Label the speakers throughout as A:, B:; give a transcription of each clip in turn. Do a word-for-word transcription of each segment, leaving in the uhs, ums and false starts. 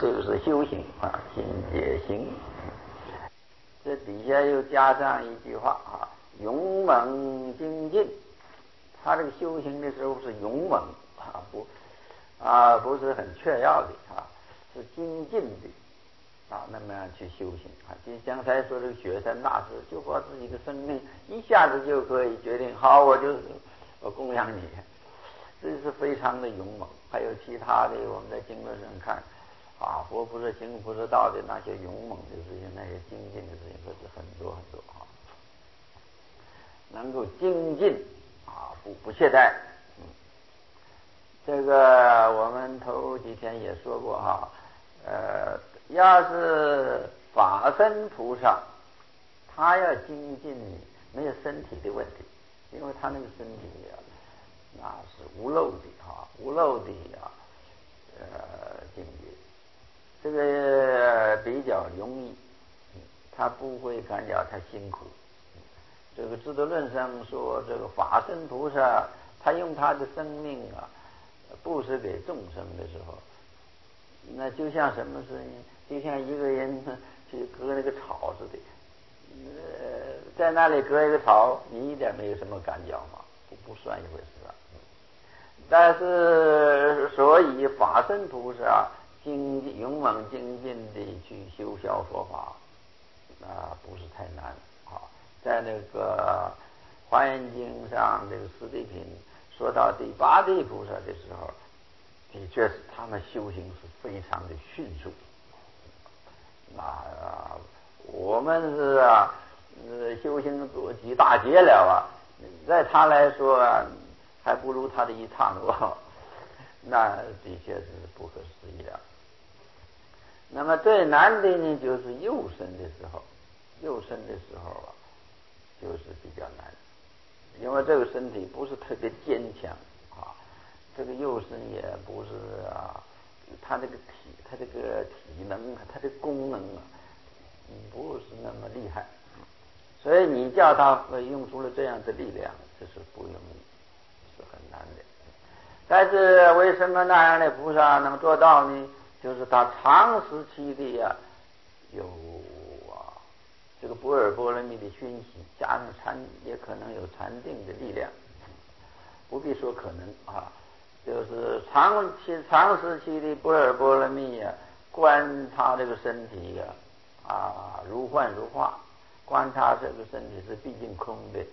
A: 这个是修行啊，心解行。这底下又加上一句话啊，勇猛精进。他这个修行的时候是勇猛啊，不啊不是很确要的啊，是精进的啊，那么样去修行啊。就刚才说这个雪山大师，就把自己的生命一下子就可以决定，好，我就是我供养你，这是非常的勇猛。还有其他的，我们在经论上看啊，佛菩萨行菩萨道的那些勇猛的事情，那些精进的事情，可是很多很多啊，能够精进啊，不不懈怠。嗯，这个我们头几天也说过哈，呃，要是法身菩萨，他要精进没有身体的问题，因为他那个身体啊，那是无漏的啊，无漏的啊，呃，境界，这个比较容易，他不会感觉太辛苦。这个智德论上说，这个法身菩萨，他用他的生命啊，布施给众生的时候，那就像什么事情？就像一个人去割那个草似的，呃，在那里割一个草，你一点没有什么感觉嘛，不不算一回事啊。但是，所以法身菩萨精勇猛精进的去修消佛法，啊，不是太难啊。在那个《华严经》上，这个四谛品说到第八地菩萨的时候，的确是他们修行是非常的迅速。啊，我们是啊，呃，修行做几大劫了啊，在他来说啊，还不如他的一刹那，那的确是不可思议的。那么最难的呢，就是幼生的时候，幼生的时候啊，就是比较难，因为这个身体不是特别坚强啊，这个幼生也不是啊，他这个体，他这个体能，他的功能啊，不是那么厉害，所以你叫他用出了这样的力量，这是不容易，是很难的。但是为什么那样的菩萨能做到呢？就是他长时期的呀、啊，有啊这个般若波罗蜜的熏习，加上禅，也可能有禅定的力量，不必说可能啊，就是长期长时期的般若波罗蜜呀、啊，观察这个身体呀、啊，啊如幻如化，观察这个身体是毕竟空的。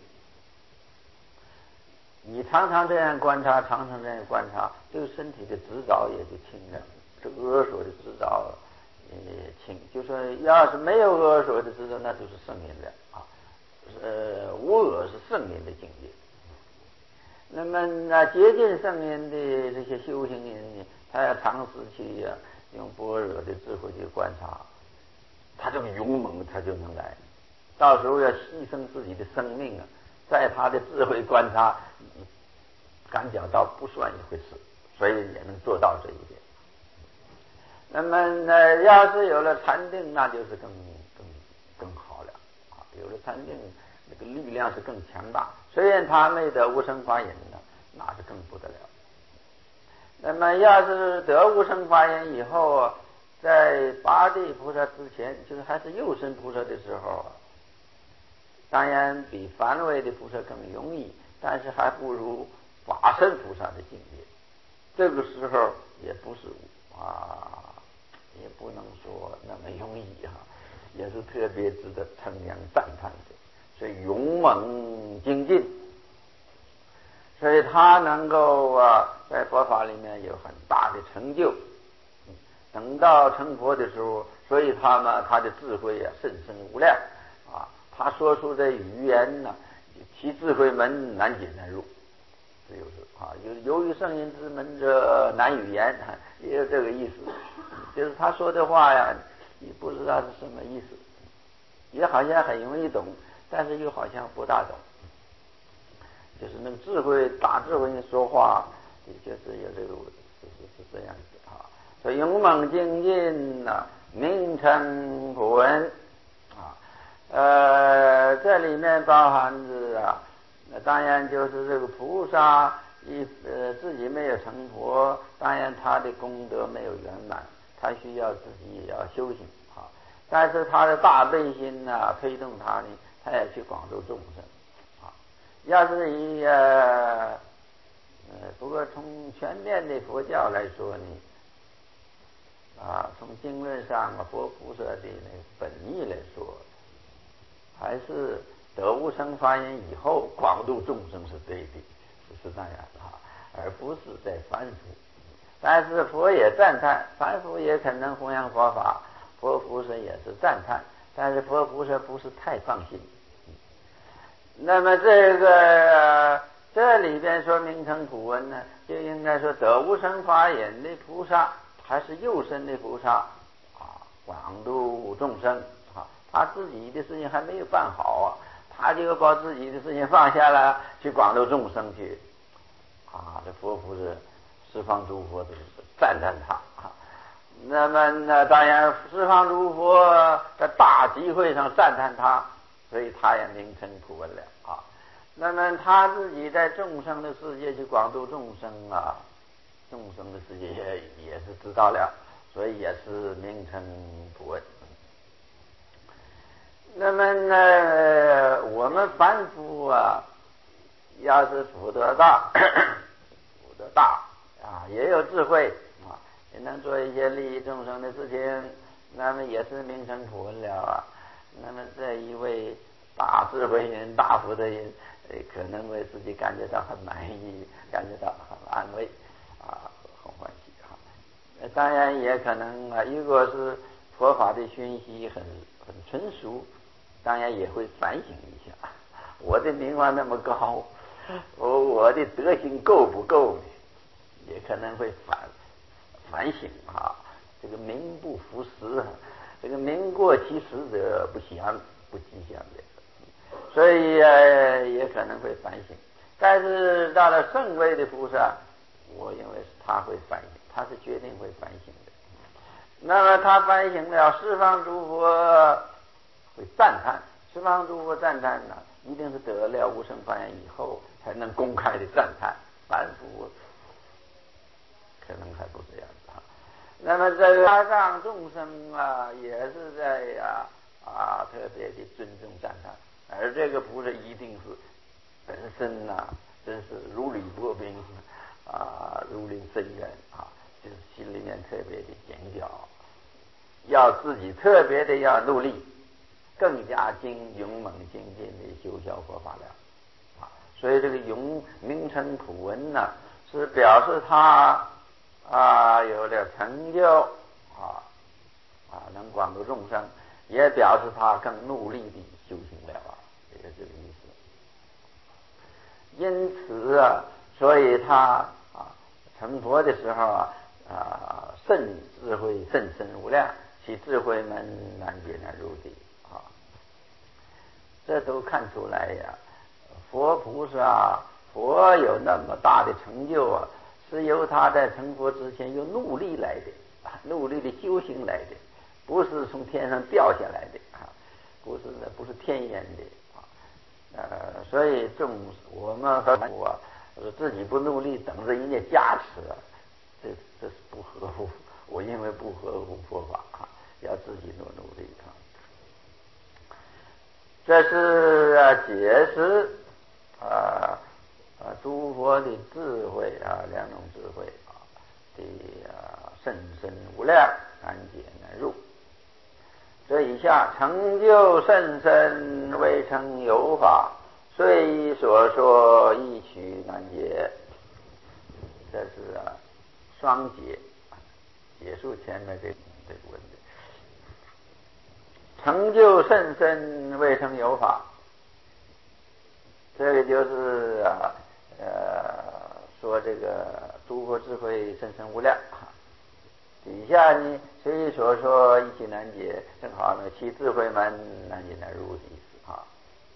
A: 你常常这样观察，常常这样观察，这个身体的执着也就轻了，这个恶所的执着也轻。就说要是没有恶所的执着，那就是圣人了啊。呃，无我是圣人的境界。那么那接近圣人的这些修行人呢，他要长时期啊，用般若的智慧去观察，他这个勇猛他就能来。到时候要牺牲自己的生命啊，在他的智慧观察，感觉到不算一回事，所以也能做到这一点。那么呢，要是有了禅定，那就是更更更好了啊！有了禅定，那个力量是更强大。虽然他没得无生法忍呢，那是更不得了。那么要是得无生法忍以后啊，在八地菩萨之前，就是还是幼身菩萨的时候啊，当然比凡位的菩萨更容易，但是还不如法身菩萨的境界。这个时候也不是啊，也不能说那么容易哈、啊，也是特别值得称扬赞叹的。所以勇猛精进，所以他能够啊在佛法里面有很大的成就。等到成佛的时候，所以他呢，他的智慧啊甚深无量啊。他说出的语言呢，其智慧门难解难入，这就是啊，由于圣人之门者难语言，也有这个意思。就是他说的话呀，你不知道是什么意思，也好像很容易懂，但是又好像不大懂。就是那个智慧大智慧说话，的确是有这个是是是这样子啊。所以勇猛精进啊，名称不闻啊。呃，这里面包含着啊，那当然就是这个菩萨一呃自己没有成佛，当然他的功德没有圆满， 他需要自己也要修行啊。但是他的大悲心呢、啊，推动他呢，他也去广度众生啊。要是以呃呃，不过从全面的佛教来说呢，啊，从经论上啊，佛菩萨的那个本意来说，还是得无生发愿以后广度众生是对的，是那样的啊，而不是在凡夫。但是佛也赞叹，凡夫也可能弘扬佛法，佛菩萨也是赞叹，但是佛菩萨不是太放心。那么这个这里边说名称普文呢，就应该说得无生发愿的菩萨，还是幼身的菩萨啊，广度众生啊，他自己的事情还没有办好啊，他就把自己的事情放下了，去广度众生去啊。这佛菩萨十方诸佛都是赞叹他啊。那么呢，当然十方诸佛在大集会上赞叹他，所以他也名称普文了啊。那么他自己在众生的世界去广度众生啊，众生的世界也也是知道了，所以也是名称普文。那么呢，我们凡夫啊，要是福德大，福德大啊，也有智慧啊，也能做一些利益众生的事情，那么也是名称普文了啊。那么这一位大智慧人、大福德人，可能为自己感觉到很满意，感觉到很安慰啊，很欢喜啊。当然也可能啊，如果是佛法的讯息很很纯熟，当然也会反省一下，我的名望那么高，我我的德行够不够呢？也可能会反反省啊，这个名不符实，这个名过其实者不祥，不吉祥的，所以呃也可能会反省。但是到了圣位的菩萨，我认为是他会反省，他是决定会反省的。那么他反省了，十方诸佛会赞叹，十方诸佛赞叹呢，一定是得了无生发愿以后才能公开的赞叹，凡夫可能还不这样子哈。那么这个大藏众生啊，也是在呀 啊, 啊特别的尊重赞叹，而这个菩萨一定是本身呐、啊，真是如履薄冰啊，如临深渊啊，就是心里面特别的警觉，要自己特别的要努力，更加精勇猛精进的修学佛法了啊。所以这个勇名称普文呢，是表示他啊有了成就啊啊能广度众生，也表示他更努力的修行了啊，这个这个意思。因此啊，所以他啊成佛的时候啊啊甚智慧甚深无量，其智慧门难解难入的啊，这都看出来呀、啊。佛菩萨佛有那么大的成就啊，是由他在成佛之前有努力来的啊，努力的修行来的，不是从天上掉下来的啊，不是不是天然的啊。呃，所以众我们和我啊，自己不努力，等着人家加持啊，这这是不合乎，我认为不合乎佛法啊，要自己努努力啊。这是啊解释啊啊诸佛的智慧啊，两种智慧啊的啊甚深无量，难解难入。这以下成就甚深，未成有法，虽所说一曲难解。这是啊双解，结束前面这这个问题。成就甚深，未成有法，这个就是啊呃说这个诸佛智慧甚深无量。底下呢，虽所说一曲难解，正好呢，其智慧门难解难入的意思啊。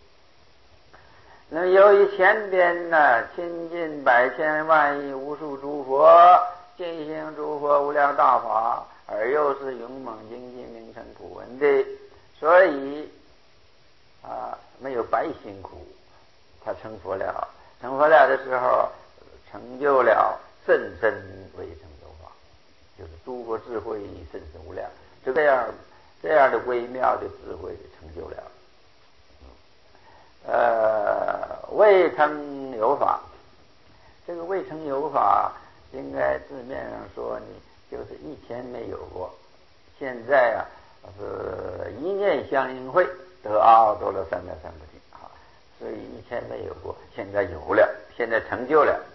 A: 那由于前边呢，亲近百千万亿无数诸佛，进行诸佛无量大法，而又是勇猛精进名称普文的，所以啊没有白辛苦，他成佛了。成佛了的时候，成就了甚深未成有法，就是诸佛智慧甚的微妙的智慧成就了。呃，未曾有法，这个未曾有法，应该字面上说你就是以前没有过，现在啊是一念相应会得阿耨多罗三藐三菩提啊，所以以前没有过，现在有了，现在成就了。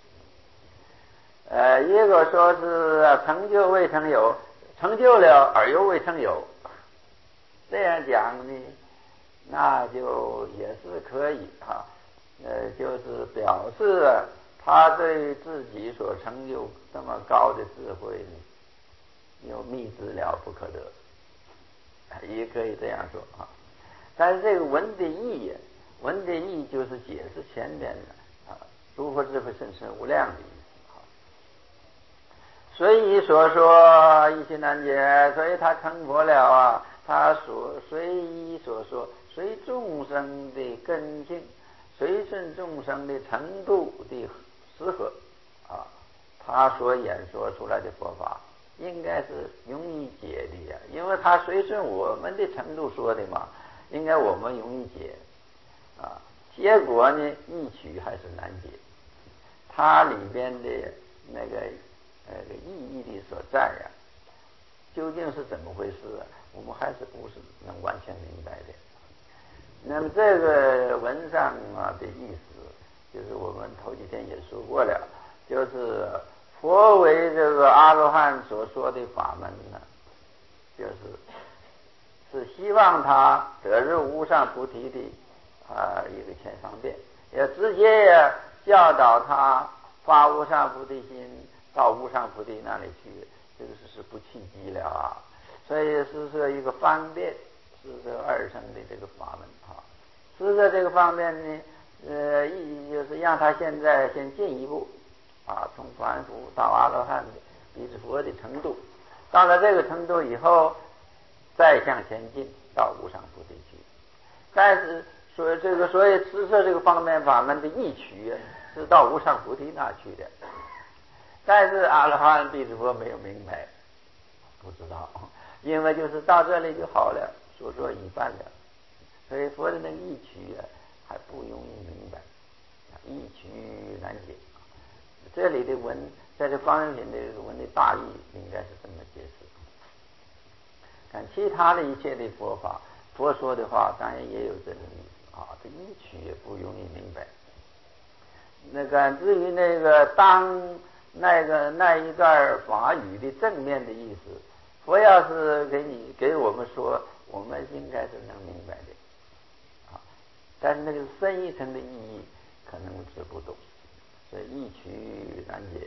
A: 呃，一个说是成就未曾有，成就了而又未曾有，这样讲呢，那就也是可以啊，呃，就是表示他对自己所成就这么高的智慧呢，有密之了不可得，也可以这样说啊。但是这个文的意，文的意就是解释前面的啊，诸佛智慧甚深无量的意思啊。所以所说一心难解，所以他成佛了啊，他所随意所说，随众生的根性，随顺众生的程度的适合啊，他所演说出来的佛法应该是容易解的呀，因为他随顺我们的程度说的嘛，应该我们容易解啊。结果呢，易取还是难解，它里边的那个那个意义的所在呀，究竟是怎么回事啊？我们还是不是能完全明白的。那么这个文上啊的意思，就是我们头几天也说过了，就是佛为这个阿罗汉所说的法门呢，就是是希望他得入无上菩提的啊、呃、一个前方便，也直接也教导他发无上菩提心到无上菩提那里去，这个是是不契机了啊。所以是说一个方便，是这二乘的这个法门啊。是在这个方面呢，呃，意义就是让他现在先进一步啊，从凡夫到阿罗汉的彼之佛的程度，到了这个程度以后，再向前进到无上菩提去。但是所以这个所以施设这个方面法门的意取是到无上菩提那去的，但是阿罗汉彼之佛没有明白，不知道，因为就是到这里就好了，所说一半了。所以佛的那个意取啊，还不容易明白，意取难解。这里的文，在这方便品的这个文的大意，应该是这么解释。看其他的一切的佛法，佛说的话，当然也有这个意思啊，这意取也不容易明白。那个至于那个当那个那一段法语的正面的意思，佛要是给你给我们说，我们应该是能明白的。但是那个深一层的意义可能是不懂，所以意取难解。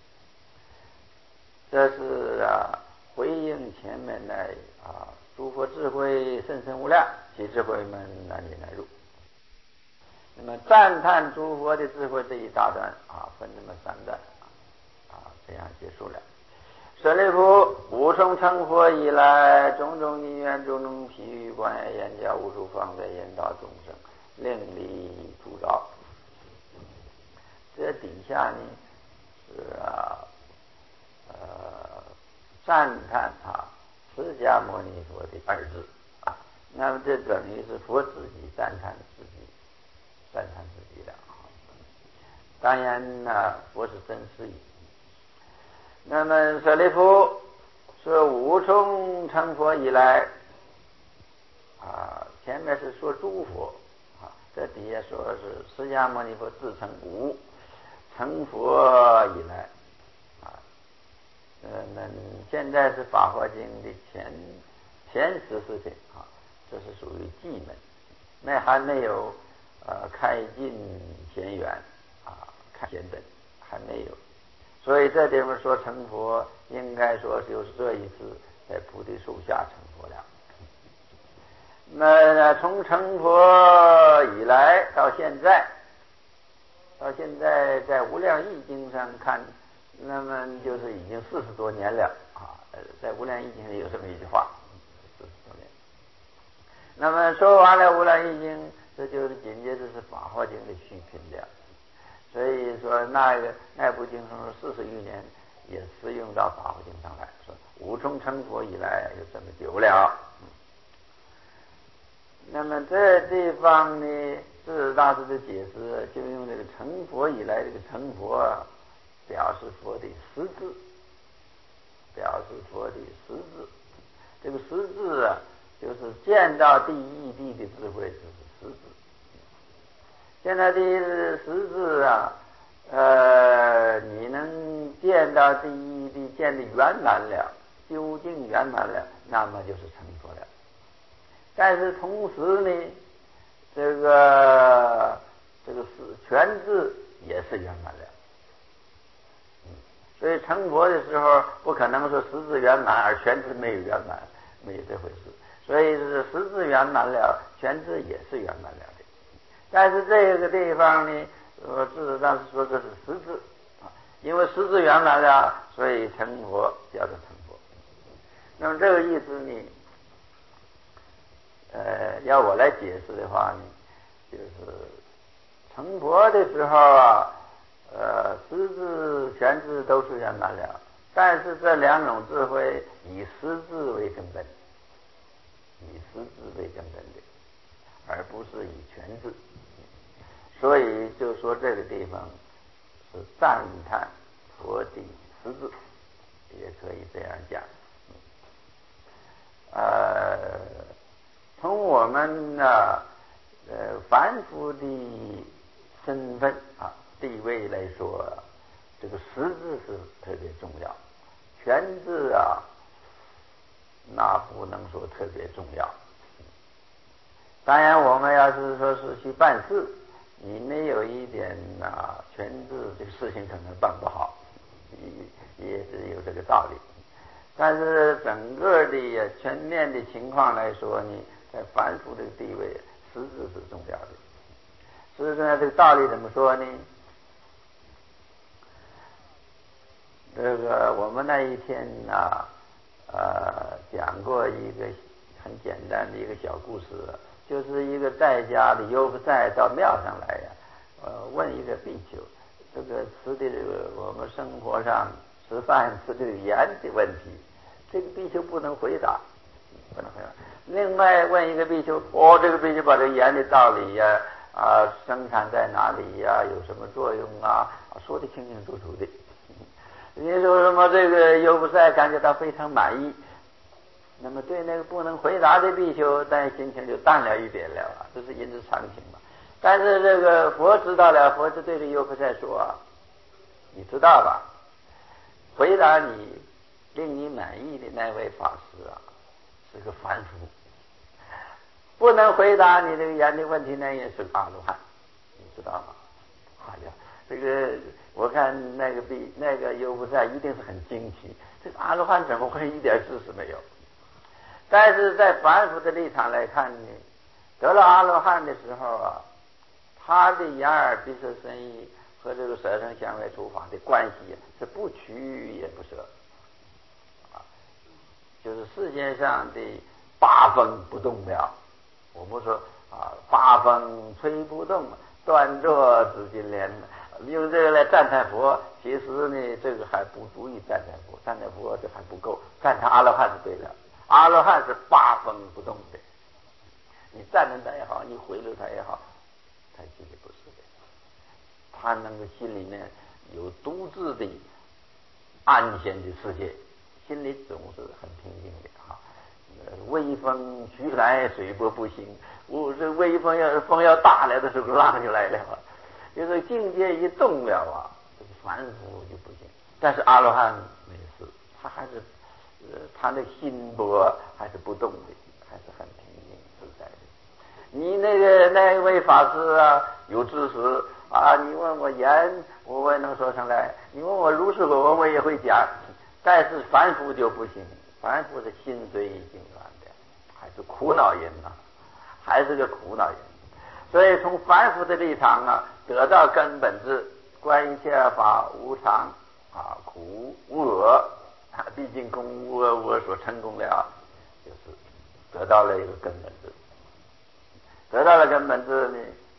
A: 这是啊回应前面的啊诸佛智慧甚深无量，其智慧门难解难入。那么赞叹诸佛的智慧这一大段啊，分这么三段啊，这样结束了。舍利弗，无从成佛以来，种种因缘，种种譬喻，观言言教，无数方便引导众生，令离诸道。这底下呢是啊呃赞叹他释迦牟尼佛的二字啊，那么这等于是佛自己赞叹自己，赞叹自己的啊。当然呢、啊，佛是真实语。那么舍利弗说无从成佛以来啊，前面是说诸佛啊，这底下说是释迦牟尼佛自称无，成佛以来啊，呃，那现在是《法华经》的前前十四品啊，这是属于寂门，那还没有呃开尽显远啊，开显本还没有。所以这地方说成佛，应该说就是这一次在菩提树下成佛了。那从成佛以来到现在，到现在在《无量易经》上看，那么就是已经四十多年了啊。在《无量易经》里有这么一句话，四十多年。那么说完了《无量易经》，这就是紧接着是《法华经》的续品了。所以说那个那部经上四十余年也适用到《法华经》上来，说无从成佛以来有这么久了。 那么这地方呢，智大师的解释就用这个成佛以来这个成佛啊，表示佛的实质，表示佛的实质。这个实质啊，就是见到第一义谛的智慧，就是实质。见到第一实质啊，呃，你能见到第一义谛，见得圆满了，究竟圆满了，那么就是成佛了。但是同时呢，这个这个是全智也是圆满了。嗯，所以成佛的时候，不可能说实质圆满而全智没有圆满，没有这回事。所以是实质圆满了，全智也是圆满了的。但是这个地方呢，呃，事实上是说这是实质啊，因为实质圆满了，所以成佛叫做成佛。那么这个意思呢，呃，要我来解释的话呢，就是成佛的时候啊，呃，实质、全智都是圆满了，但是这两种智慧以实质为根本，以实质为根本的，而不是以全智。所以就说这个地方是赞叹佛的实质，也可以这样讲。呃，从我们呢、啊，呃，凡夫的身份啊、地位来说，这个实质是特别重要，全智啊，那不能说特别重要。当然，我们要是说是去办事，你没有一点啊全智，这个事情可能办不好，也也是有这个道理。但是整个的全面的情况来说呢，在凡夫这个地位，实质是重要的。实质上这个道理怎么说呢？这个我们那一天啊，呃，讲过一个很简单的一个小故事，就是一个在家的优婆塞到庙上来呀，呃，问一个比丘，这个吃的这个我们生活上吃饭吃这个盐的问题，这个比丘不能回答，不能回答。另外问一个比丘，哦，这个比丘把这个盐的道理呀、啊，啊，生产在哪里呀、啊，有什么作用啊，说得清清楚楚的。你说什么这个优婆塞感觉到非常满意，那么对那个不能回答的比丘，但心情就淡了一点了啊，这是人之常情嘛。但是这个佛知道了，佛就对着优婆塞说啊，你知道吧？回答你令你满意的那位法师啊，是个凡夫；不能回答你这个盐的问题那也是个阿罗汉，你知道吗？哎呀，这个我看那个比那个优婆塞一定是很惊奇，这个阿罗汉怎么会一点知识没有？但是在凡夫的立场来看呢，得了阿罗汉的时候啊，他的眼耳鼻舌身意和这个舌身香味触法的关系是不取也不舍啊，就是世界上的八风不动了。我们说啊，八风吹不动，端坐紫金莲，用这个来赞叹佛，其实呢，这个还不足以赞叹佛，赞叹佛这还不够，赞叹阿罗汉是对的。阿罗汉是八风不动的，你赞叹他也好，你回流他也好，他心里不是的，他那个心里面有独自的安闲的世界，心里总是很平静的啊。微风徐来，水波不兴。我这微风要风要大来的时候，浪就来了。就是境界一动了啊，这个凡夫就不行。但是阿罗汉没事，他还是呃，他的心波还是不动的，还是很平静自在的。你那个那位法师啊，有知识啊，你问我言，我也能说上来；你问我如是我我也会讲。但是凡夫就不行，凡夫的心虽已经乱的，还是苦恼人呐、啊，还是个苦恼人。所以从凡夫的立场啊，得到根本智，观一切法无常啊，苦无我，毕竟功无我我所成功了，就是得到了一个根本智。得到了根本智呢，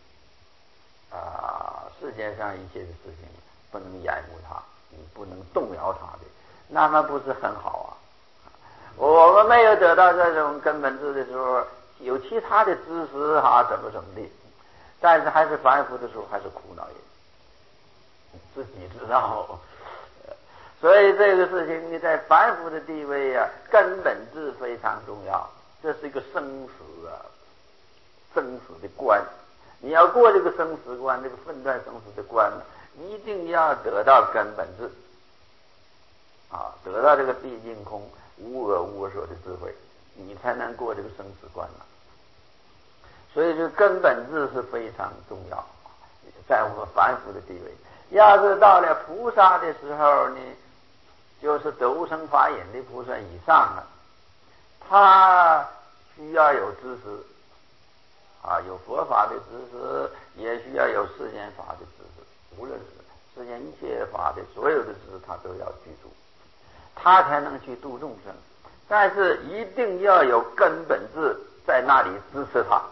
A: 啊，世界上一切的事情不能掩护它，你不能动摇它的，那么不是很好啊？我们没有得到这种根本智的时候， 有其他的知识哈、啊，怎么怎么的，但是还是凡夫的时候还是苦恼也，自己知道。所以这个事情你在凡夫的地位啊，根本质非常重要，这是一个生死啊，生死的关。你要过这个生死关，这个分段生死的关呢，一定要得到根本智啊，得到这个毕竟空无我无我所的智慧，你才能过这个生死关了。所以这个根本智是非常重要，在我们凡夫的地位。要是到了菩萨的时候呢，就是得无生法忍的菩萨以上了，他需要有知识啊，有佛法的知识，也需要有世间法的知识，无论是世间一切法的所有的知识，他都要具足，他才能去度众生。但是一定要有根本智在那里支持他，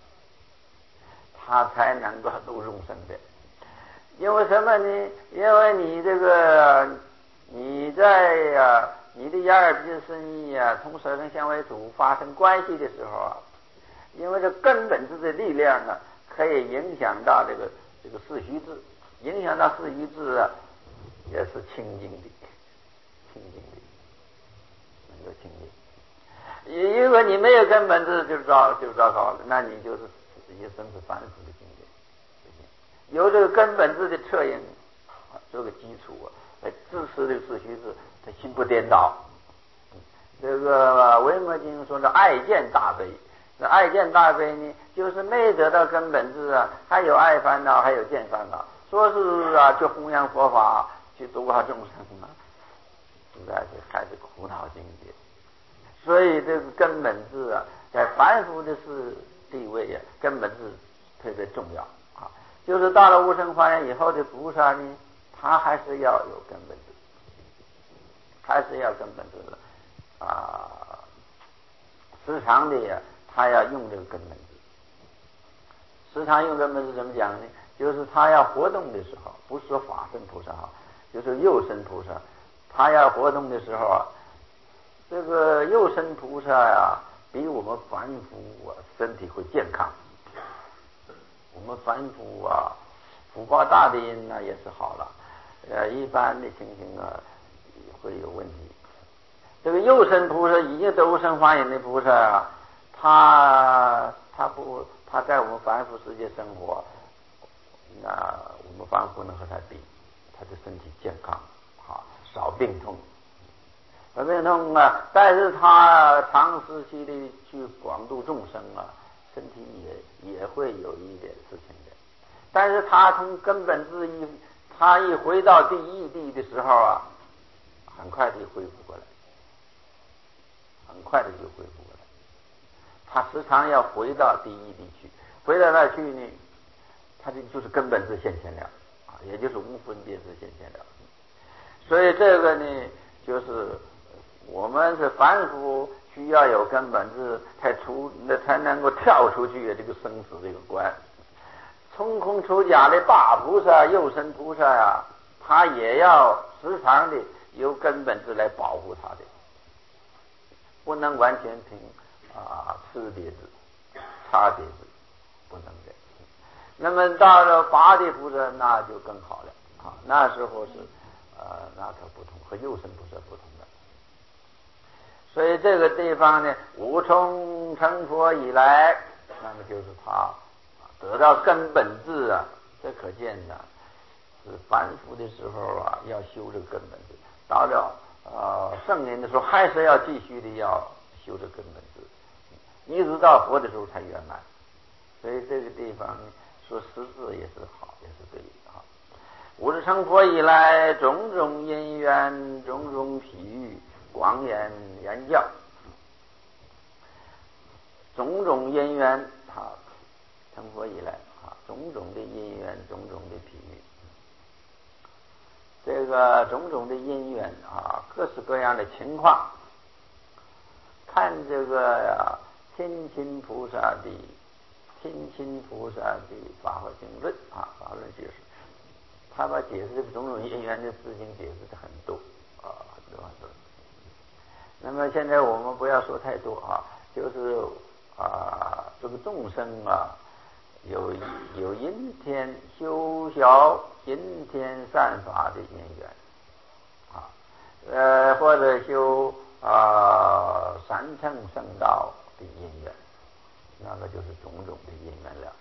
A: 他才能够度众生的。因为什么呢？因为你这个你在呀、啊，你的眼耳鼻舌身意啊，从色声香味触发生关系的时候啊，因为这根本智的力量啊，可以影响到这个这个四虚智，影响到四虚智啊，也是清净的，清净的，能够清净。如果你没有根本智，就糟就糟糕了，那你就是一生是凡夫的境界。有这个根本智的策应啊，这个基础啊，来支持这个四虚智，他心不颠倒。这个维摩经说的爱见大悲，这爱见大悲呢，就是没得到根本智啊，还有爱烦恼，还有见烦恼，说是啊，去弘扬佛法，去度化众生啊，实在是还是苦恼境界。所以这个根本智啊，在凡夫的是地位啊，根本智特别重要啊。就是到了无生法忍以后的菩萨呢，他还是要有根本智，还是要根本智的啊，时常的呀，他要用这个根本智。时常用根本智怎么讲呢？就是他要活动的时候，不是说法身菩萨哈，就是肉身菩萨，他要活动的时候啊，这个肉身菩萨呀，比我们凡夫啊身体会健康。我们凡夫啊，福报大的人呢也是好了，呃，一般的情形啊会有问题。这个肉身菩萨已经得无生法忍的菩萨啊，他他不他在我们凡夫世界生活，那我们凡夫能和他比，他的身体健康啊，少病痛。少病痛啊，但是他长时期的去广度众生啊，身体也也会有一点事情的。但是他从根本之一，他一回到第一地的时候啊，很快就恢复过来，很快的就恢复过来。他时常要回到第一地去，回到那去呢，他这就是根本之现前了啊，也就是无分别之现前了。所以这个呢，就是我们是凡夫，需要有根本智，才出那才能够跳出去这个生死这个关。从空出家的大菩萨、肉身菩萨呀、啊，他也要时常的由根本智来保护他的，不能完全凭啊次别智、差别智，不能的。那么到了八地菩萨，那就更好了啊，那时候是呃那可不同，和肉身菩萨不同的。所以这个地方呢，无从成佛以来，那么就是他得到根本智啊，这可见的是凡夫的时候啊，要修这个根本智；到了呃圣人的时候，还是要继续的要修这根本智，一直到佛的时候才圆满。所以这个地方说实质也是好，也是对的啊。无自成佛以来，种种因缘，种种譬喻，广演言教，种种因缘啊，成佛以来啊，种种的因缘，种种的譬喻，这个种种的因缘啊，各式各样的情况，看这个啊天亲菩萨的天亲菩萨的法华经论啊，法华论解释，他把解释这个种种因缘的事情解释的很多啊，很多很多。那么现在我们不要说太多啊，就是啊，这个众生啊，有有阴天修小阴天善法的因缘啊，呃，或者修啊三乘圣道的因缘，那个就是种种的因缘了。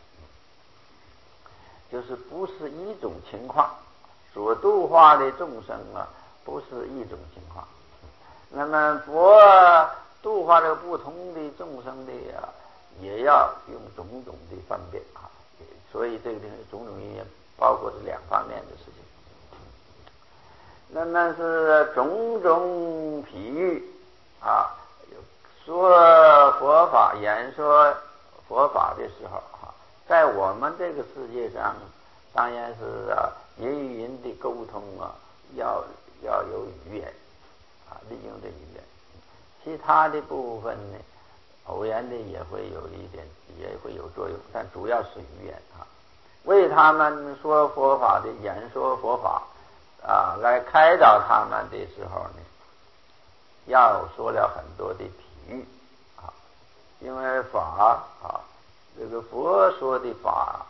A: 就是不是一种情况，所度化的众生啊，不是一种情况。那么佛度化这个不同的众生的啊，也要用种种的分别啊。所以这个种种因缘包括是两方面的事情。那么是种种譬喻啊，说佛法演说佛法的时候啊，在我们这个世界上，当然是啊，人与人的沟通啊，要要有语言啊，利用这语言。其他的部分呢，偶然的也会有一点，也会有作用，但主要是语言啊。为他们说佛法的演说佛法啊，来开导他们的时候呢，要说了很多的譬喻啊，因为法啊，这个佛说的法，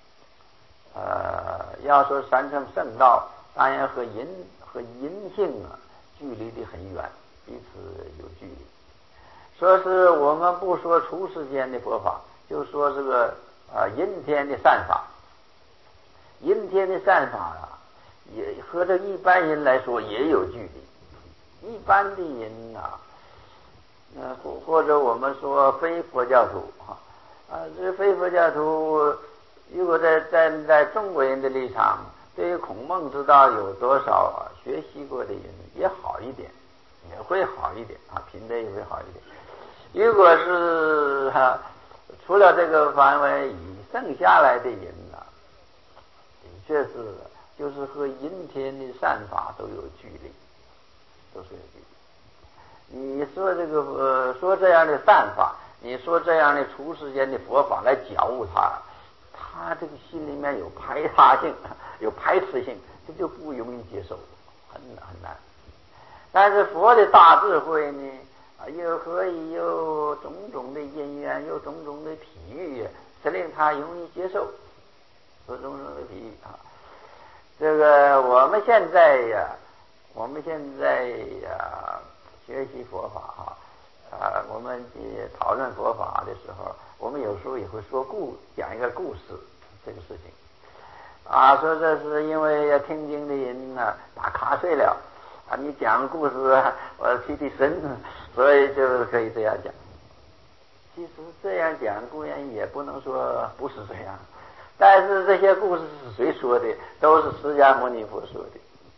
A: 呃，要说三乘圣道，当然和人和人性啊，距离的很远，彼此有距离。说是我们不说出世间的佛法，就说这个啊阴天的善法，阴天的善法啊，也和这一般人来说也有距离。一般的人啊，呃，或或者我们说非佛教徒啊，啊，这非佛教徒，如果在站在中国人的立场，对于孔孟之道有多少啊学习过的人也好一点，也会好一点啊，品德也会好一点。如果是哈、啊，除了这个范围以剩下来的人呢、啊，的确是就是和阴天的善法都有距离，都是有距离。你说这个呃，说这样的善法，你说这样的出世间的佛法来觉悟他，他这个心里面有排他性，有排斥性，这就不容易接受，很很难。但是佛的大智慧呢，啊，又可以有种种的因缘，有种种的譬喻，使令他容易接受，有种种的譬喻啊。这个我们现在呀，我们现在呀学习佛法啊，啊，我们讨论佛法的时候，我们有时候也会说故讲一个故事，这个事情啊，说这是因为要听经的人呢打瞌睡了啊，你讲故事我提提神，所以就可以这样讲。其实这样讲固然也不能说不是这样，但是这些故事是谁说的？都是释迦牟尼佛说的。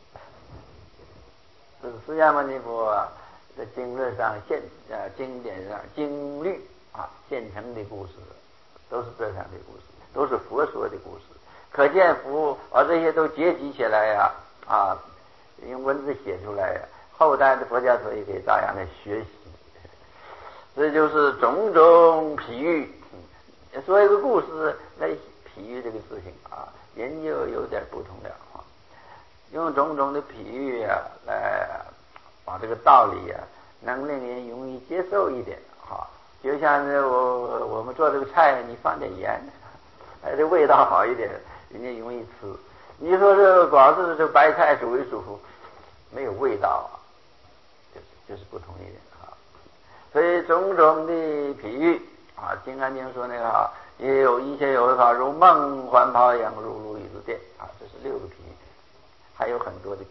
A: 这是释迦牟尼佛啊，在经论上现呃经典上经律啊现成的故事，都是这样的故事，都是佛说的故事。可见佛把这些都结集起来呀 啊, 啊，用文字写出来呀、啊，后代的佛教徒也可以照样来学习。这就是种种譬喻，说一个故事来譬喻这个事情啊，人就有点不同了啊。用种种的譬喻啊，来把这个道理啊，能令人容易接受一点啊。就像是我我们做这个菜，你放点盐，哎，这味道好一点，人家容易吃。你说这光是这白菜煮一煮，没有味道啊，就是就是不同一点啊。所以种种的譬喻啊，《金刚经》说那个啊，也有一切有为法，如梦幻泡影，如露亦如电啊，这是六个譬喻，还有很多的譬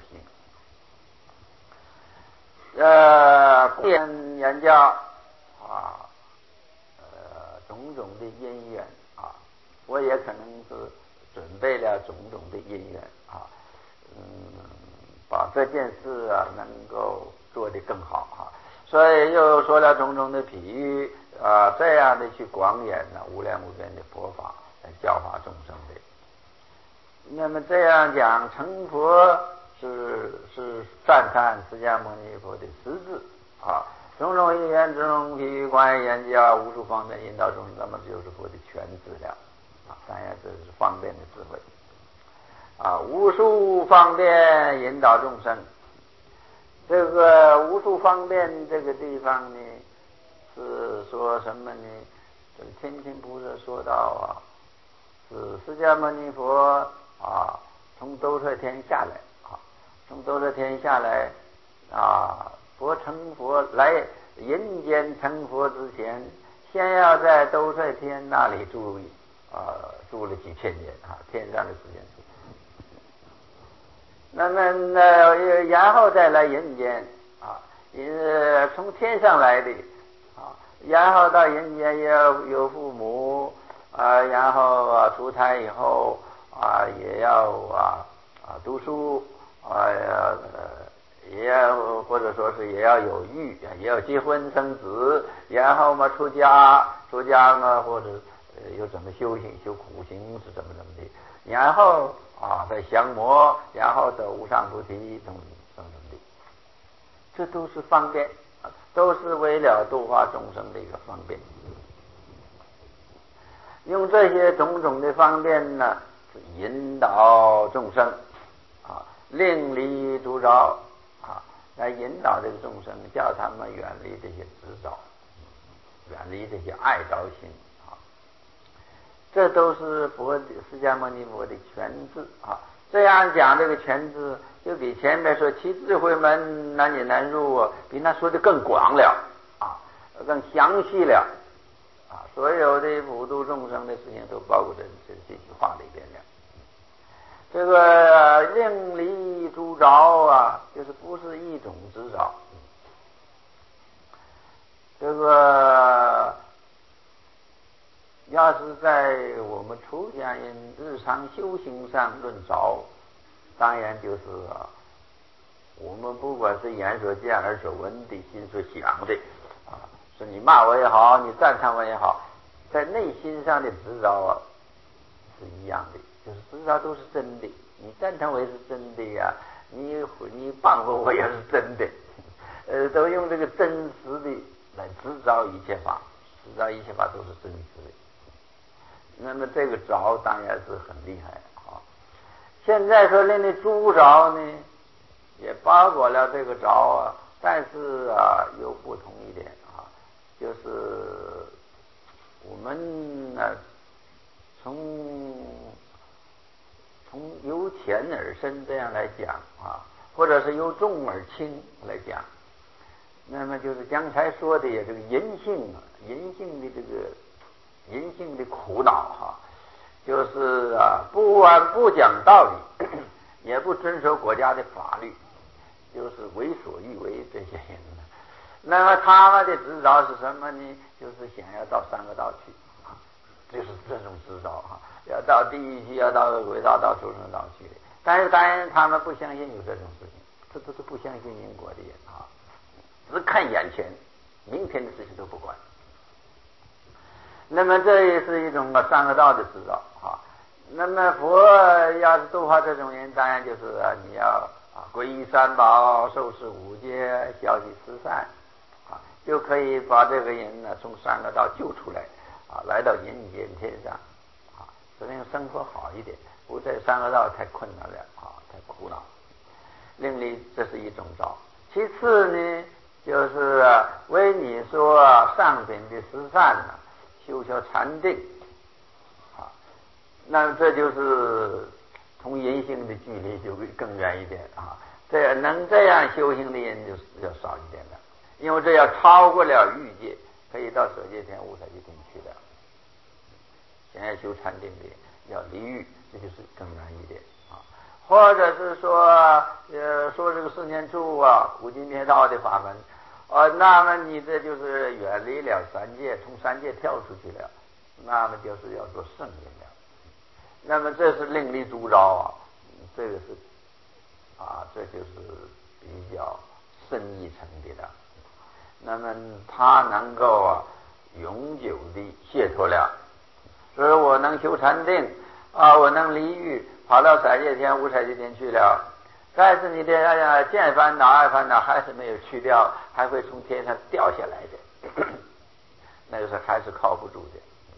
A: 喻。呃，念言教啊，呃，种种的因缘啊，我也可能是准备了种种的因缘啊，嗯，把这件事啊能够做得更好啊。所以又说了种种的譬喻啊，这样的去广演呢无量无边的佛法，来教化众生的。那么这样讲，成佛是是赞叹释迦牟尼佛的实质啊，种种因缘，种种譬喻，观言教，无数方便引导众生，那么就是佛的全智了啊。当然这是方便的智慧啊，无数方便引导众生。这个无数方便这个地方呢，是说什么呢？ 这个天亲菩萨说到啊，是释迦牟尼佛啊从兜率天下来啊，从兜率天下来啊，佛成佛来人间成佛之前，先要在兜率天那里住啊，住了几千年啊，天上的时间。那么呢，然后再来人间啊，呃，从天上来的啊，然后到人间也要有父母啊，然后啊出胎以后啊，也要啊啊读书啊，也要或者说是也要有育，也要结婚生子，然后嘛出家，出家嘛或者又怎么修行，修苦行是怎么怎么的，然后啊再降魔，然后得无上菩提等等等的，这都是方便，都是为了度化众生的一个方便。用这些种种的方便呢，引导众生啊，令离诸扰啊，来引导这个众生，叫他们远离这些执着，远离这些爱着心啊。这都是佛释迦牟尼佛的全智啊。这样讲这个全智，就比前面说其智慧门难引难入啊，比那说的更广了啊，更详细了啊。所有的普度众生的事情都包括在这这句话里边了。这个令离诸扰啊，就是不是一种执着。这个要是在我们出家人日常修行上论着，当然就是啊，我们不管是眼所见耳所闻的心所想的啊，是你骂我也好，你赞叹我也好，在内心上的执着啊是一样的，就是执着都是真的，你赞叹我也是真的呀，你你谤我我也是真的，呃，都用这个真实的来执着一切法，执着一切法都是真实的。那么这个着当然是很厉害啊。现在说令的诸着呢，也包括了这个着啊，但是啊有不同一点啊，就是我们呢从从由浅而深这样来讲啊，或者是由重而轻来讲，那么就是刚才说的这个人性啊，人性的这个人性的苦恼哈，就是啊不按不讲道理，也不遵守国家的法律，就是为所欲为这些人呢。那么他们的执着是什么呢？就是想要到三个道去，就是这种执着哈，要到地狱去，要到恶鬼道，到畜生道去的。但是当然他们不相信有这种事情，这都是不相信因果的人啊，只看眼前，明天的事情都不管。那么这也是一种啊三个道的执着啊。那么佛要是度化这种人，当然就是啊你要啊皈依三宝，受持五戒，孝悌十善啊，就可以把这个人呢从三个道救出来啊，来到人间天上啊，使令生活好一点，不在三个道太困难了啊，太苦恼。另里这是一种招。其次呢，就是啊为你说啊上品的十善呢，修修禅定啊，那这就是同人性的距离就更远一点啊。这能这样修行的人就是要少一点的，因为这要超过了欲界，可以到舍界天、无色界天去了。想要修禅定的要离欲，这就是更难一点啊。或者是说呃说这个四念处啊，苦集灭道的法门。哦，那么你这就是远离了三界，从三界跳出去了，那么就是要做圣人了。那么这是另立诸着啊，这个是啊，这就是比较深一层的了。那么他能够啊永久的解脱了，所以我能修禅定啊，我能离欲，跑到色界天、无色界天去了。但是你的见烦恼、爱烦恼还是没有去掉，还会从天上掉下来的，那个是还是靠不住的。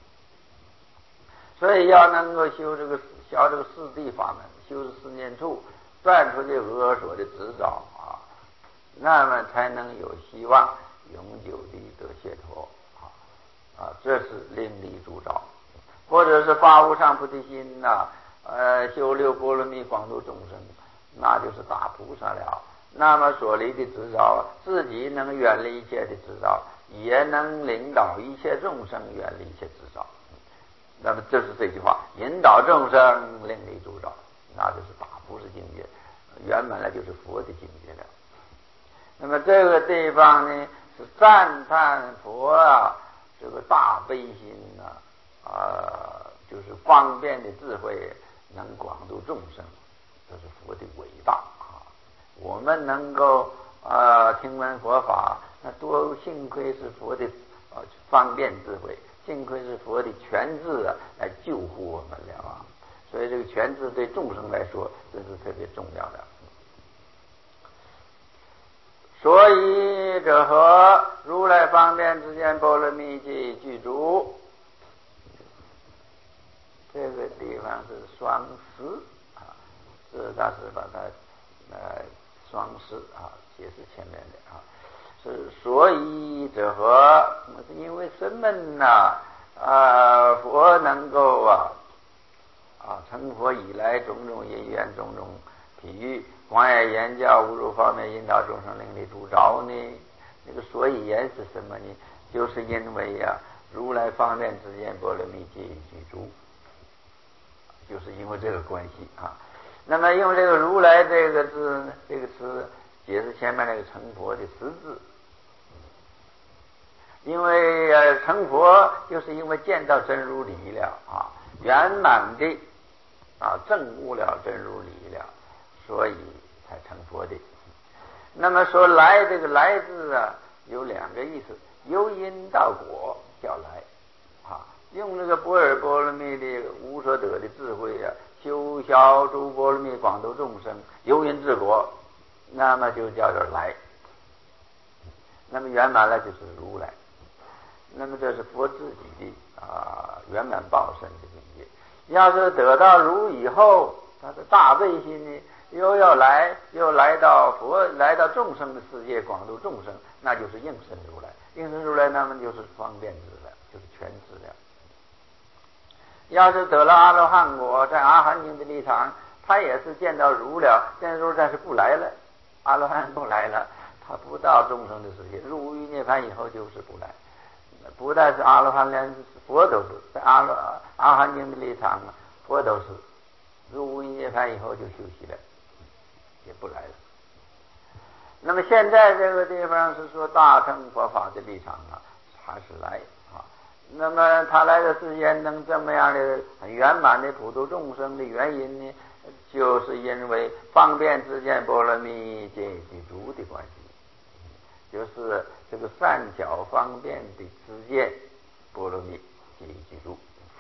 A: 所以要能够修这个修这个四谛法门，修四念处，断除这恶所的执着啊，那么才能有希望永久的得解脱啊。 啊，这是另立主照。或者是发无上菩提心呐、啊，呃，修六波罗蜜广度众生，那就是大菩萨了。那么所立的执照，自己能远离一切的执照，也能领导一切众生远离一切执照。那么这是这句话，引导众生另立主照，那就是大菩萨境界，圆满了就是佛的境界了。那么这个地方呢，是赞叹佛啊，这个大悲心啊，啊、呃，就是方便的智慧，能广度众生，这是佛的伟大啊！我们能够啊、呃、听闻佛法，那多幸亏是佛的啊、呃、方便智慧。幸亏是佛的全智啊，来救护我们了啊！所以这个全智对众生来说，这是特别重要的。所以者何？如来方便之间波罗蜜即具足。这个地方是双实啊，这是大师把它呃双实啊解释前面的啊。是所以者何？是因为什么呢？啊，佛能够啊啊成佛以来，种种因缘，种种譬喻，广演言教，无数方面引导众生令离主照呢？那个所以言是什么呢？就是因为呀、啊，如来方便之间波罗蜜皆已具足，就是因为这个关系啊。那么用这个如来这个字，这个词解释前面那个成佛的实质。因为呃成佛就是因为见到真如理了啊，圆满的啊证悟了真如理了，所以才成佛的。那么说来这个来字啊有两个意思，由因到果叫来啊，用这个般若波罗蜜的无所得的智慧啊，修消诸波罗蜜广度众生，由因至果，那么就叫做来。那么圆满了就是如来。那么这是佛自己的啊圆满报身的境界。要是得到如以后，他的大悲心呢，又要来，又来到佛，来到众生的世界，广度众生，那就是应身如来。应身如来，那么就是方便智了，就是全智了。要是得了阿罗汉果，在阿含经的立场，他也是见到如了，见到如但是不来了，阿罗汉不来了，他不到众生的世界，入无余涅槃以后就是不来。不但是阿罗汉，连佛都是在阿罗阿含经的立场，佛都是入无余涅槃以后就休息了，也不来了。那么现在这个地方是说大乘佛法的立场啊，还是来啊。那么他来的时间能这么样的很圆满的普度众生的原因呢，就是因为方便之见波罗蜜皆具足的关系。就是这个善巧方便的知见波罗蜜皆具足。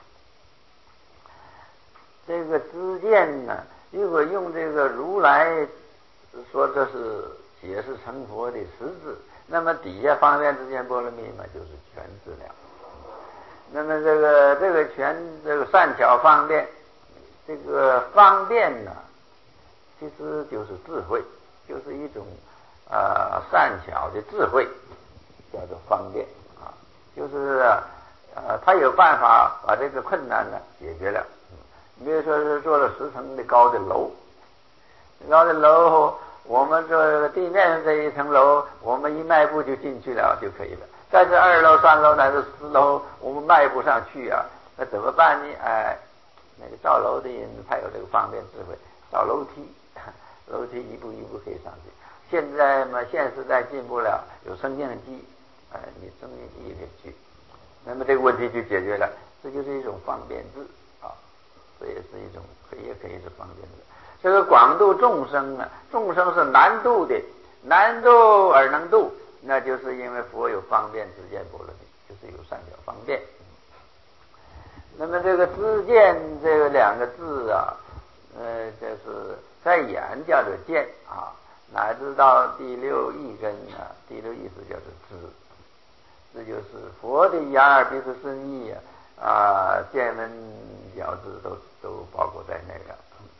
A: 这个知见呢，如果用这个如来说这是解释成佛的实质，那么底下方便之见波罗蜜嘛，就是全智了。那么这个这个全这个善巧方便，这个方便呢，其实就是智慧，就是一种呃，善巧的智慧叫做方便啊，就是呃，他有办法把这个困难呢解决了。你比如说是做了十层的高的楼，高的楼，我们这个地面上这一层楼，我们一迈步就进去了就可以了。但是二楼、三楼乃至四楼，我们迈不上去啊，那怎么办呢？哎，那个造楼的人他有这个方便智慧，造楼梯，楼梯一步一步可以上去。现在嘛，现时代进步了，有升降机，哎，你升降机也可以去，那么这个问题就解决了。这就是一种方便智啊，这也是一种，可以也可以是方便智。这个广度众生啊，众生是难度的，难度而能度，那就是因为佛有方便知见波罗蜜，就是有善巧方便。那么这个知见这个两个字啊，呃，就是在眼叫做见啊。乃至到第六意根啊，第六意思叫做知，这就是佛的眼耳鼻舌身意啊，啊见闻觉知都都包括在内了。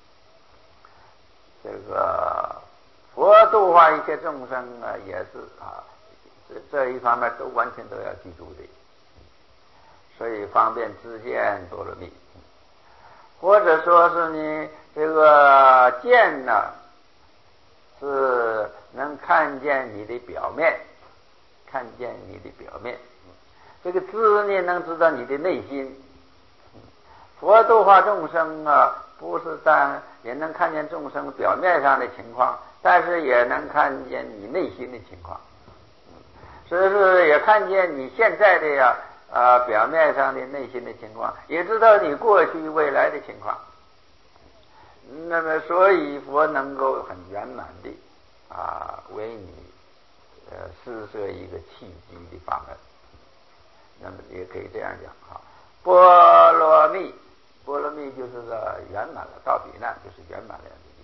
A: 这个佛度化一切众生啊，也是啊，这这一方面都完全都要记住的。 所以方便知见波罗蜜。或者说是你这个见呢，是能看见你的表面，看见你的表面。这个知呢，能知道你的内心。佛度化众生啊，不是但也能看见众生表面上的情况，但是也能看见你内心的情况。所以是也看见你现在的呀啊表面上的内心的情况，也知道你过去未来的情况。那么所以佛能够很圆满的啊为你呃施设一个契机的法门。那么也可以这样讲啊，波罗蜜，波罗蜜就是个圆满了，到彼岸就是圆满了的意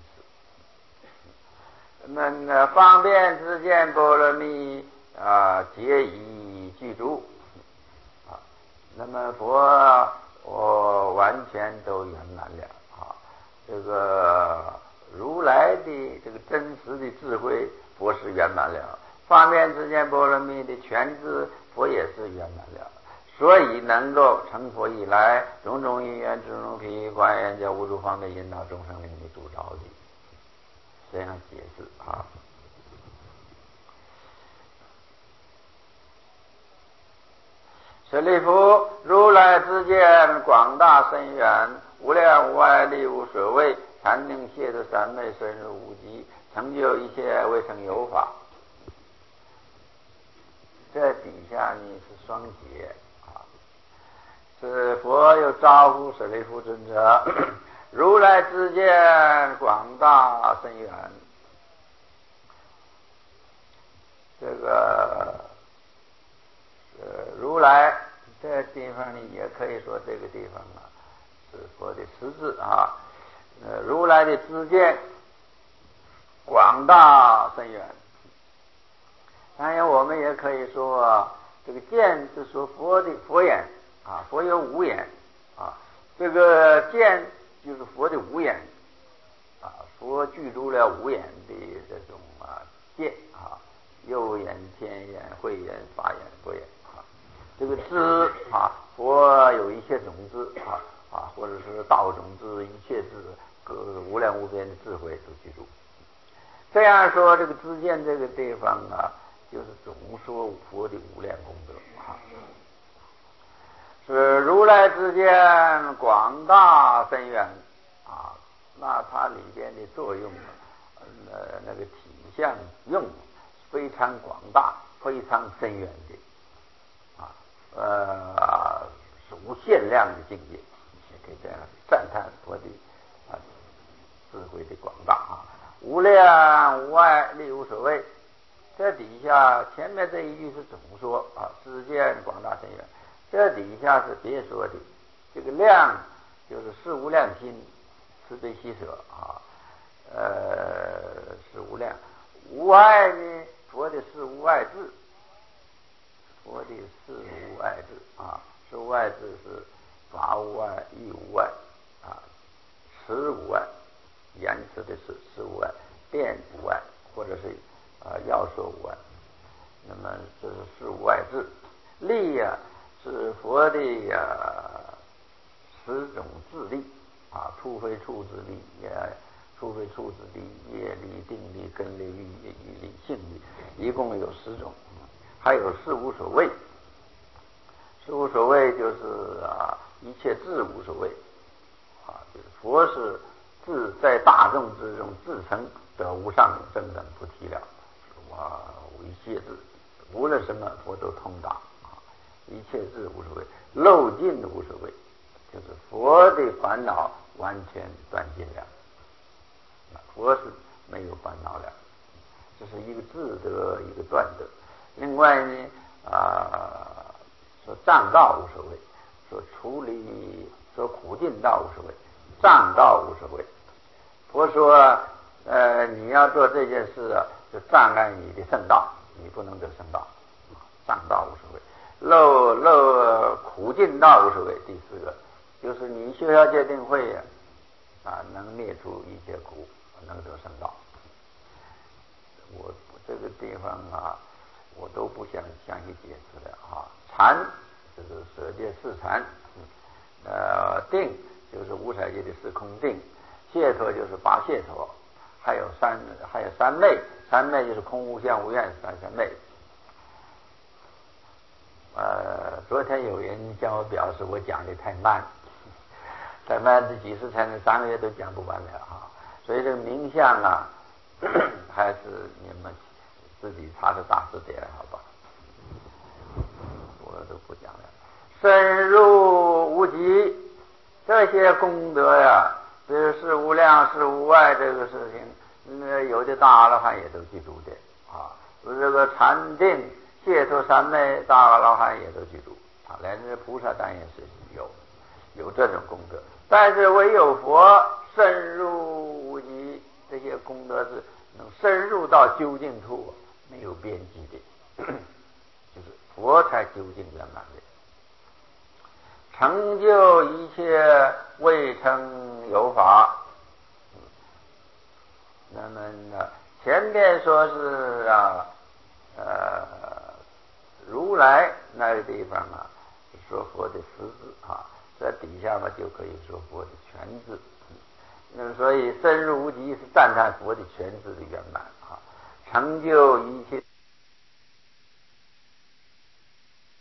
A: 思。那么方便知见波罗蜜啊，皆以具足啊。那么佛我完全都圆满了啊。这个如来的这个真实的智慧，佛是圆满了；方便知见波罗蜜的全知，佛也是圆满了。所以能够成佛以来，种种因缘种种譬喻观言教无诸方面引导众生令你度着的，这样解释啊。舍利弗，如来知见广大深远，无量无碍力无所谓，禅定解脱三昧深入无极，成就一切未曾有法。这底下呢是双解啊，是佛又招呼舍利弗尊者，如来知见广大深远。这个呃如来这地方呢，也可以说这个地方啊是佛的实质啊。呃，如来的知见广大深远。当然我们也可以说啊，这个见是说佛的佛眼啊，佛有五眼啊，这个见就是佛的五眼啊，佛具足了五眼的这种啊见啊，右眼、天眼、慧眼、法眼、佛眼啊。这个知啊，佛有一切种子啊啊，或者是道种子、一切智，各无量无边的智慧都具足。这样说，这个知见这个地方啊，就是总说佛的无量功德啊，是如来知见广大深远啊，那它里边的作用呃那个体相用非常广大，非常深远的啊，呃是无限量的境界，也可以这样赞叹佛的啊智慧的广大啊，无量无碍力无所谓。这底下前面这一句是总说啊，知见广大深远，这底下是别说的。这个量就是事无量心，慈悲喜舍啊，呃是无量。无碍呢，佛的是无碍智，佛的是无碍智啊，是无碍智是法无碍、义无碍啊，词无碍，言辞的是词无碍，辩无碍，或者是啊，要说无碍。那么这是事无碍智。力呀、啊、是佛的呀、啊、十种智力啊，处非处之力，也处非处之力，业力、定力、根力、欲力、义力、性力，一共有十种。还有事无所谓，事无所谓就是啊，一切智无所谓啊，就是佛是智在大众之中自成得无上正等不提了。啊，一切智，无论什么佛都通达啊，一切智无所谓，漏尽无所谓，就是佛的烦恼完全断尽了，佛是没有烦恼了，这是一个智德，一个断德。另外呢，啊，说障道无所谓，说处理，说苦尽道无所谓，障道无所谓。佛说，呃，你要做这件事啊，就障碍你的圣道，你不能得圣道，障道无所谓。漏漏苦尽道无所谓。第四个就是你修下戒定慧呀，啊，能灭除一切苦，能得圣道。我这个地方啊，我都不想详细解释了啊。禅这是舍界四禅，呃，定就是五彩界的四空定，解脱就是八解脱，还有三还有三昧，三昧就是空无相无愿三三昧。呃，昨天有人向我表示我讲的太慢，太慢，这几十才能三个月都讲不完了啊！所以这个冥想啊，还是你们自己查查大字典，好吧？我都不讲了。深入无极，这些功德呀，这是无量是无外这个事情，那有的大阿罗汉也都记住的啊。这个禅定、解脱三昧，大阿罗汉也都记住啊。连这菩萨当然是有有这种功德，但是唯有佛深入无极，这些功德是能深入到究竟处，没有边际的，就是佛才究竟圆满的。成就一切未成有法。那么呢，前面说是啊，呃，如来那个地方啊，说佛的实质啊，在底下嘛就可以说佛的全智。那么所以深入无极是赞叹佛的全智的圆满啊，成就一切。